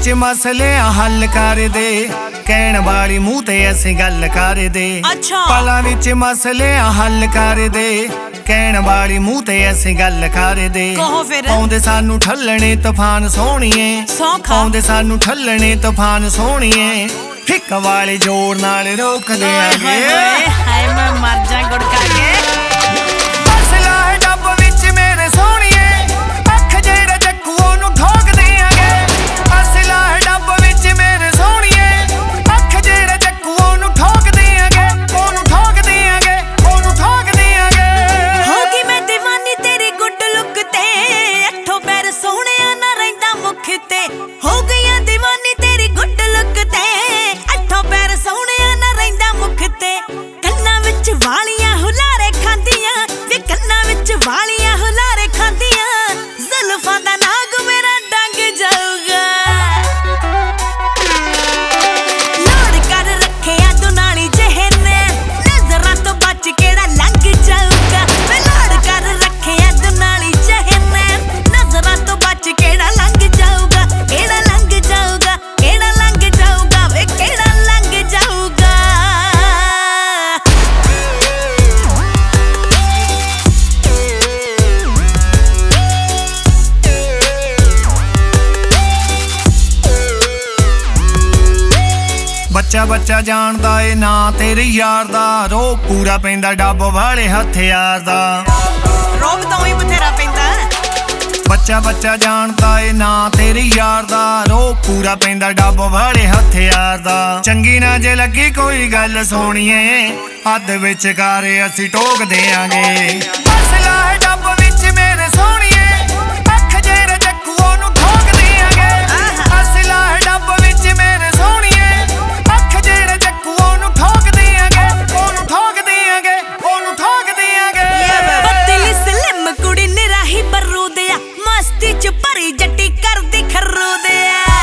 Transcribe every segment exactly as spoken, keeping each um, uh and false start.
विच मसलियां हल कर दे, कहण वाली मूंह ते असीं गल कर दे। अच्छा पलां विच मसलियां हल कर दे, कहण वाली मूंह ते असीं गल कर दे। कहो फिर आउंदे सानू ठल्लणे तूफान सोहणीए, सौखा आउंदे सानू ठल्लणे तूफान सोहणीए, हिक वाले जोर नाल रोक देंगे। हाय मैं मर जा गुड़का के। मसला है डब विच मेरे सोहणीए, अख जेड़ा जग्गू ओनू ठोक देंगे। मसला है डब विच मेरे सोहणीए, अख जेड़ा जग्गू ओनू ठोक देंगे, ओनू ठोक देंगे, ओनू ठोक देंगे। होगी मैं दीवानी तेरी गुड लुक ते, अठो पैर सोहणिया ना रहिंदा मुख ते। हो गई दीवानी तेरी गुड लुक ते, अठो पैर सोहणिया ना रहिंदा मुख ते। कन्ना विच वालियां हुलारे खांदियां, वे कन्ना विच वालियां हुलारे खांदियां, जुल्फां दा नाग मेरा डंग जाऊगा। लोड़ कर रखिया दुनाली जहने, नजरां तो बच केड़ा लंघ जाऊगा। वे लोड़ कर रखिया दुनाली जहने, नजरां तो बच केड़ा लंघ जाऊगा। केड़ा लंघ जाऊगा, केड़ा लंघ जाऊगा, वे केड़ा लंघ जाऊगा। बच्चा बच्चा जानदा ए ना तेरे यार दा, रो पूरा पैंदा डब वाले हथियार दा। रोब तो ही बथेरा पैंदा। बच्चा बच्चा जानदा ए ना तेरे यार दा, रो पूरा पैंदा डब वाले हथियार दा। चंगी ना जे लगी कोई गल सोहणीए, हद विच कर असीं टोक देंगे। मसला है डब विच मेरे सोहणीए, अख जेड़ा जग्गू ओनू ठोक देंगे। मसला है डब विच मेरे सोहणीए, अख जेड़ा जग्गू ओनू ठोक देंगे, ओनू ठोक देंगे, ओनू ठोक देंगे। पतली स्लिम कुड़ी निराही बरू दिया, मस्ती च भरी जट्टी करदी खरू दिया।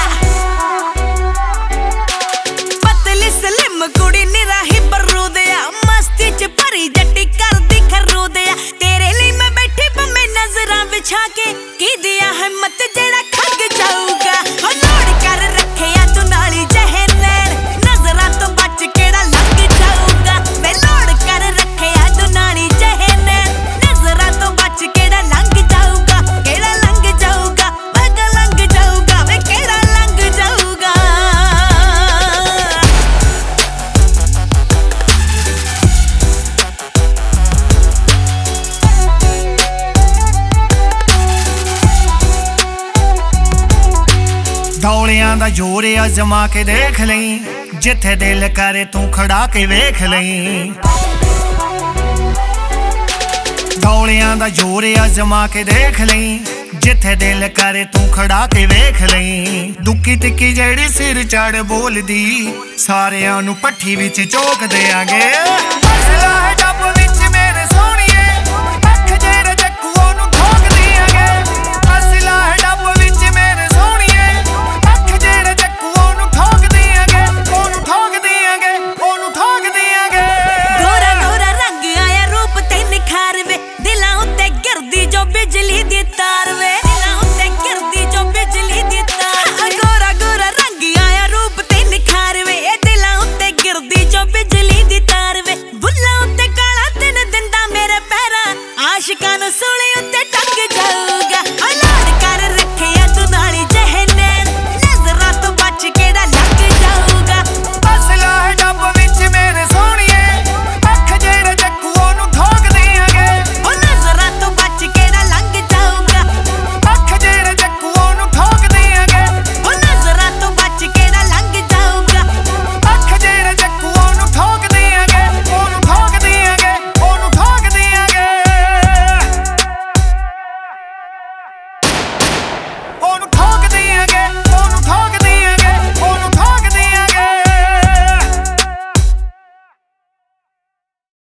पतली स्लिम कुड़ी निराही बरू दिया, मस्ती च भरी जट्टी करदी खरू दिया। तेरे लिए मैं बैठी बम्मे नजरां बिछा के, की दिया हिम्मत जेड़ा खग जाऊगा। हो लोड़ कर रखिया तू नाली जहने, नजरां तो बच केड़ा लंघ जाऊगा। वे लोड़ कर रखिया तू नाली जहने, नजरां तो बच केड़ा लंघ जाऊगा। केड़ा लंघ जाऊगा, वे लंघ जाऊगा, वे केड़ा लंघ जाऊगा। दौलियां दा जोर अजमा के देख लई, जिथे दिल करे तू खड़ा के वेख लई। दौलियां दा जोर अजमा के देख लई, जिथे दिल करे तू खड़ा के वेख लई। दुक्की तिक्की जेड़ी सिर चढ़ बोलदी, सारियां नू पट्ठी विच चोक देंगे। मसला है